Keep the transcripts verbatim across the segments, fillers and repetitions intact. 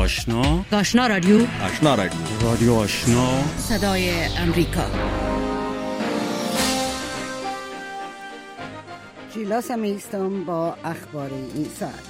آشنا آشنا رادیو آشنا رادیو رادیو آشنا صدای امریکا. جیلا سمیستم با اخبار این ساعت.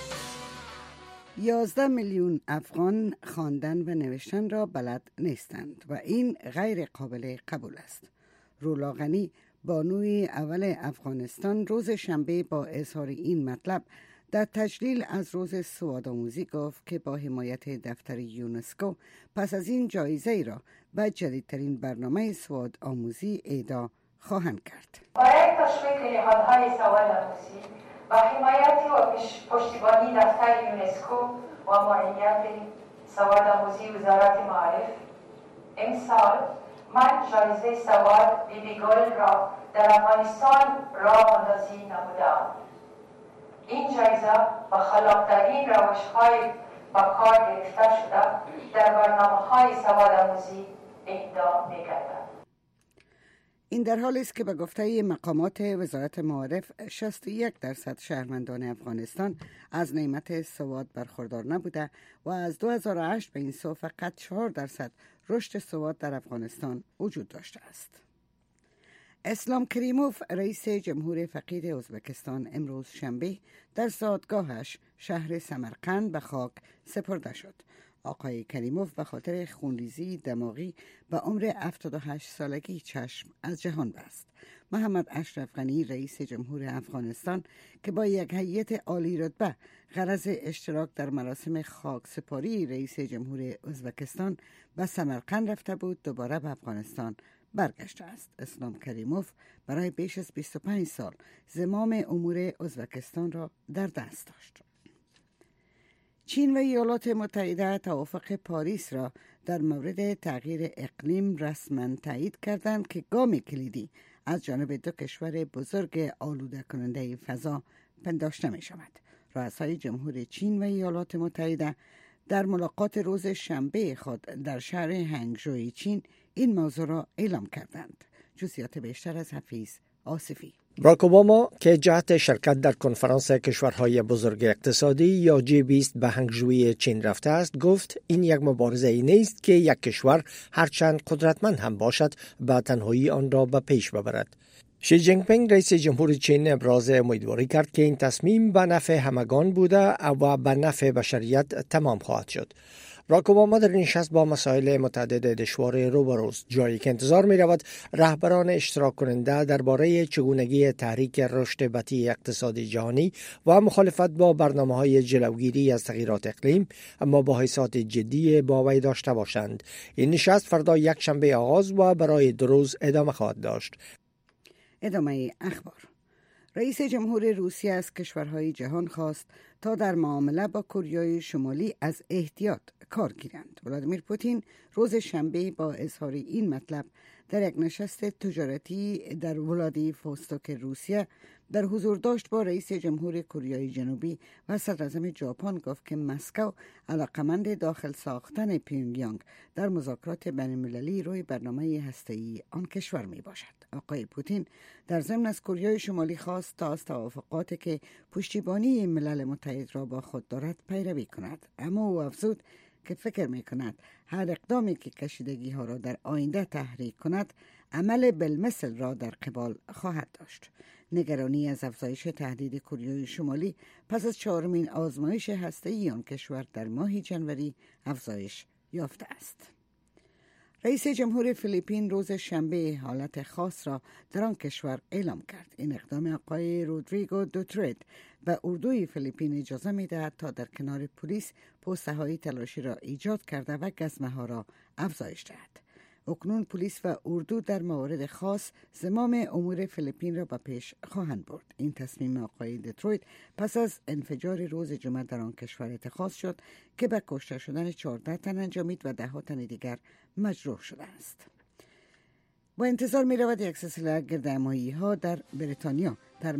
یازده میلیون افغان خواندن و نوشتن را بلد نیستند و این غیر قابل قبول است. رولا غنی، بانوی اول افغانستان، روز شنبه با اظهار این مطلب در تجلیل از روز سوادآموزی گفت که با حمایت دفتر یونسکو پس از این جایزه را و جدیدترین برنامه سوادآموزی اهدا خواهند کرد. برای تشویق نهادهای سوادآموزی و حمایت و پشتیبانی دفتر یونسکو و معینیت سوادآموزی وزارت معارف، امسال من جایزه سواد بیبی گل را در افغانستان راه اندازی نمودم. این جایزه با خلاق‌ترین روش‌های با کار گرفته شده در برنامه‌های سوادآموزی اهدا می‌گردد. این در حالی است که به گفته مقامات وزارت معارف شصت و یک درصد شهروندان افغانستان از نعمت سواد برخوردار نبوده و از دو هزار و هشت به این سو فقط چهار درصد رشد سواد در افغانستان وجود داشته است. اسلام کریموف، رئیس جمهور فقید ازبکستان، امروز شنبه در زادگاهش شهر سمرقند به خاک سپرده شد. آقای کریموف به خاطر خونریزی دماغی به عمر هفتاد و هشت سالگی چشم از جهان بست. محمد اشرف غنی، رئیس جمهور افغانستان، که با یک هیئت عالی رتبه غرض اشتراک در مراسم خاکسپاری رئیس جمهور ازبکستان به سمرقند رفته بود، دوباره به افغانستان برگشته است. اسلام کریموف برای بیش از بیست و پنج سال زمام امور ازبکستان را در دست داشت. چین و ایالات متحده توافق پاریس را در مورد تغییر اقلیم رسما تایید کردند که گام کلیدی از جانب دو کشور بزرگ آلوده کننده فضا پنداشته می شود. رؤسای جمهور چین و ایالات متحده در ملاقات روز شنبه خود در شهر هنگژوی چین این موضوع را اعلام کردند. جزئیات بیشتر از حفیظ آصفی. باراک اوباما که جهت شرکت در کنفرانس کشورهای بزرگ اقتصادی یا جی بیست به هنگژوی چین رفته است، گفت این یک مبارزه ای نیست که یک کشور هرچند قدرتمند هم باشد به تنهایی آن را به پیش ببرد. شی جین پینگ، رئیس جمهور چین، ابراز امیدواری کرد که این تصمیم به نفع همگان بوده و به نفع بشریت تمام خواهد شد. باراک اوباما در نشست با مسائل متعدد دشوار روبروست، جایی که انتظار می رود رهبران اشتراک کننده درباره چگونگی تحریک رشد بطیء اقتصادی جهانی و مخالفت با برنامه‌های جلوگیری از تغییرات اقلیم اما مباحثات جدی با وی داشته باشند. این نشست فردا یک شنبه آغاز و برای دو روز ادامه خواهد داشت. ادامه اخبار. رئیس جمهور روسیه از کشورهای جهان خواست تا در معامله با کره شمالی از احتیاط کار گیرند. ولادیمیر پوتین روز شنبه با اظهار این مطلب در یک نشست تجارتی در ولادیوستوک روسیه در حضور داشت با رئیس جمهور کره جنوبی و صدراعظم ژاپن گفت که مسکو علاقمند داخل ساختن پیونگیانگ در مذاکرات بین‌المللی روی برنامه هسته‌ای آن کشور می باشد. آقای پوتین در ضمن از کره شمالی خواست تا از توافقاتی که پشتیبانی ملل متحد را با خود دارد پیروی کند، اما او افزود که فکر می کند هر اقدامی که کشیدگی ها را در آینده تحریک کند عمل بالمثل را در قبال خواهد داشت. نگرانی از افزایش تهدید کره شمالی پس از چهارمین آزمایش هسته‌ای آن کشور در ماه ژانویه افزایش یافته است. رئیس جمهور فیلیپین روز شنبه حالت خاص را در آن کشور اعلام کرد. این اقدام آقای رودریگو دوترت به اردوی فیلیپین اجازه می‌دهد تا در کنار پلیس پوسته‌های تلاشی را ایجاد کرده و گزمه‌ها را افزایش دهد. اکنون پلیس و اردو در موارد خاص زمام امور فیلیپین را به پیش خواهند برد. این تصمیم آقای دیترویت پس از انفجار روز جمعه در آن کشور اتخاذ شد که به کشته شدن چهارده تن انجامید و ده ها تن دیگر مجروح شده است. با انتظار می رود یک سلسله گردهمایی ها در بریتانیا در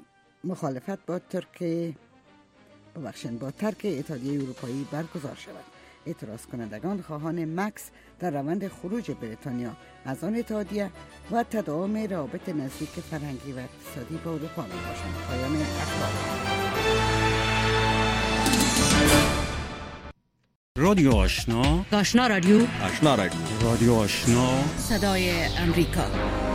مخالفت با ترک ببخشید با ترک اتحادیه اروپایی برگزار شود. اعتراض کنندگان خواهان مکس در روند خروج بریتانیا از آن اتحادیه و تداوم روابط نزدیک فرهنگی و اقتصادی با اروپا می باشند. پایان اخبار. رادیو آشنا، آشنا رادیو، آشنا رادیو، رادیو آشنا، صدای امریکا.